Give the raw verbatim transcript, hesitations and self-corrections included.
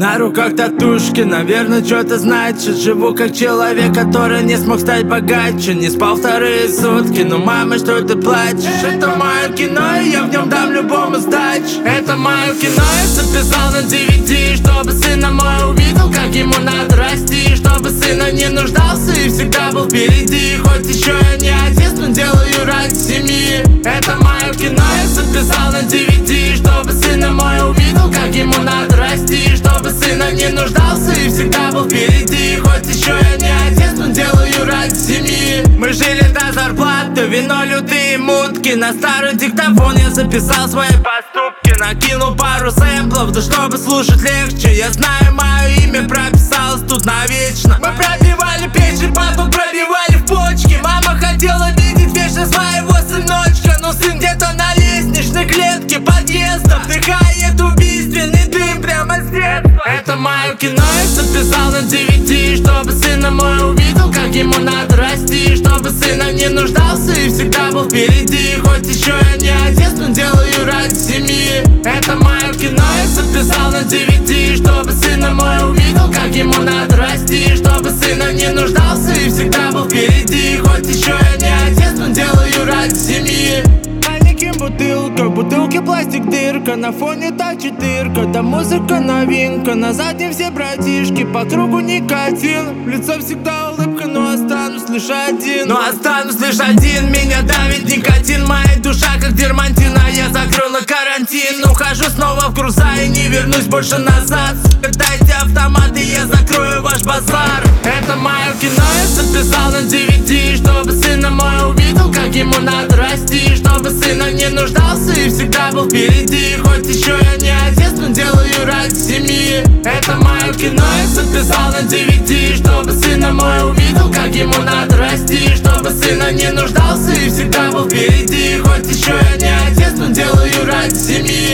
На руках татушки, наверное, что-то значит. Живу как человек, который не смог стать богаче. Не спал вторые сутки, но мама, что ты плачешь? Это мое кино, и я в нем дам любому сдачу. Это мое кино, я записал на ди ви ди, чтобы сына мой увидел, как ему надо расти. Чтобы сына не нуждался и всегда был впереди. Хоть еще я не отец, но делаю ради семьи. Это мое кино, я записал на ди ви ди, чтобы сына мой увидел, как ему надо расти. Чтобы сына не нуждался и всегда был впереди. Хоть еще я не отец, но делаю ради семьи. Мы жили до зарплаты, вино, лютые мутки. На старый диктофон я записал свои поступки. Накинул пару сэмплов, да чтобы слушать легче. Я знаю, мое имя прописалось тут навечно. Мы пробивали печень, папу пробивали в почки. Мама хотела видеть вечно своего сыночка, но сын где-то на лестничной клетке подъезда вдыхает убийственный дым прямо с детства. Это мое кино, я записал на ди ви ди, чтобы сына мой увидел, как ему надо расти. Чтобы сына не нуждался и всегда был впереди. Хоть еще я не отец, но делаю ради семьи. Это мое кино, я записал на ди ви ди, чтобы сына мой увидел, как ему надо расти. Чтобы сына не нуждался и всегда был впереди. Хоть еще я не отец, но делаю ради семьи. Бутылка, бутылки пластик дырка, на фоне та четырка, да музыка новинка. На заднем все братишки, по кругу никотин. Лицо всегда улыбка, но останусь лишь один. Но останусь лишь один, меня давит никотин. Моя душа как дермантин, а я закрыл на карантин. Ухожу снова в груза и не вернусь больше назад. Дайте автомат и я закрою ваш базар. Это мое кино, я записал на ди ви ди, чтобы сына мой увидел, как ему надо расти. Чтобы сына не нуждался и всегда был впереди. Хоть еще я не отец, но делаю ради семьи. Это мое кино, я записал на ди ви ди, чтобы сына мой увидел, как ему надо расти. Чтобы сына не нуждался и всегда был впереди. Хоть еще я не отец, но делаю ради семьи.